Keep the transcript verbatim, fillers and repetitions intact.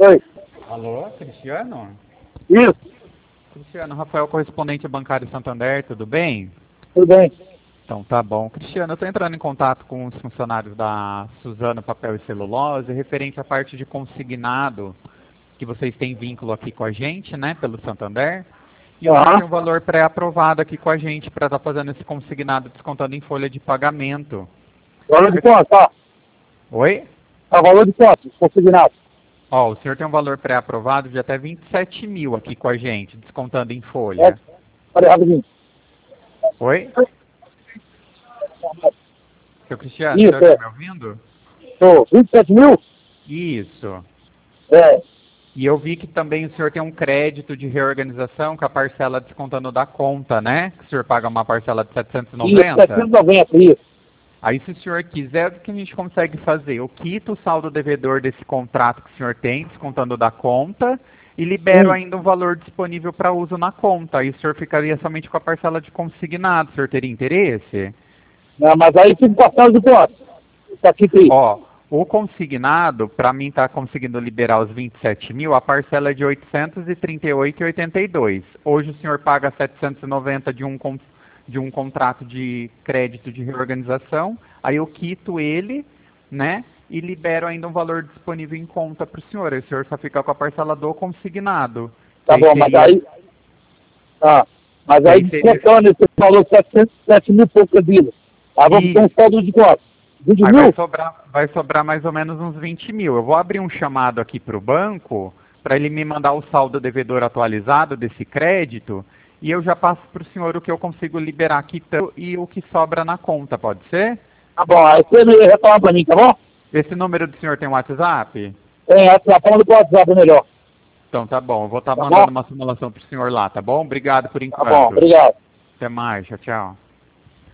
Oi. Alô, Cristiano? Isso, Cristiano, Rafael, correspondente bancário Santander, tudo bem? tudo bem. Então tá bom. Cristiano, eu estou entrando em contato com os funcionários da Suzano Papel e Celulose, referente à parte de consignado, que vocês têm vínculo aqui com a gente, né, pelo Santander. E o senhor Aham. tem um valor pré-aprovado aqui com a gente para estar fazendo esse consignado descontando em folha de pagamento. Valor de quanto, tá? Oi? Tá, valor de quanto? Consignado. Ó, o senhor tem um valor pré-aprovado de até vinte e sete mil aqui com a gente, descontando em É, folha. peraí, rapidinho. Oi? Seu Cristiano, o Isso, senhor está é. me ouvindo? Tô, vinte e sete mil? Isso. É. E eu vi que também o senhor tem um crédito de reorganização com a parcela descontando da conta, né? Que o senhor paga uma parcela de setecentos e Isso, noventa. setecentos e noventa, isso. Aí, se o senhor quiser, o que a gente consegue fazer? Eu quito o saldo devedor desse contrato que o senhor tem, descontando da conta, e libero Sim. ainda um valor disponível para uso na conta. Aí o senhor ficaria somente com a parcela de consignado. O senhor teria interesse? Não, mas aí fica passando de quanto? Tá aqui, tem. Ó, o consignado, para mim tá conseguindo liberar os vinte e sete mil, a parcela é de oitocentos e trinta e oito reais e oitenta e dois centavos. Hoje o senhor paga setecentos e noventa de um, con- de um contrato de crédito de reorganização, aí eu quito ele, né, e libero ainda um valor disponível em conta para o senhor. Aí o senhor só fica com a parcela do consignado. Tá Que aí bom, mas seria, aí... Tá. Mas que aí aí seria, descontando, você falou setecentos e sete mil por vida. Aí vamos ter um isso. saldo de quanto? vinte Aí vai mil? sobrar, vai sobrar mais ou menos uns vinte mil. Eu vou abrir um chamado aqui para o banco, para ele me mandar o saldo devedor atualizado desse crédito, e eu já passo para o senhor o que eu consigo liberar aqui e o que sobra na conta, pode ser? Tá bom, aí você me retorna pra mim, tá bom? Esse número do senhor tem um WhatsApp? É, essa forma do WhatsApp é melhor. Então tá bom, eu vou estar Tá mandando bom? uma simulação para o senhor lá, tá bom? Obrigado por Tá bom, enquanto. obrigado. Até mais, tchau, tchau.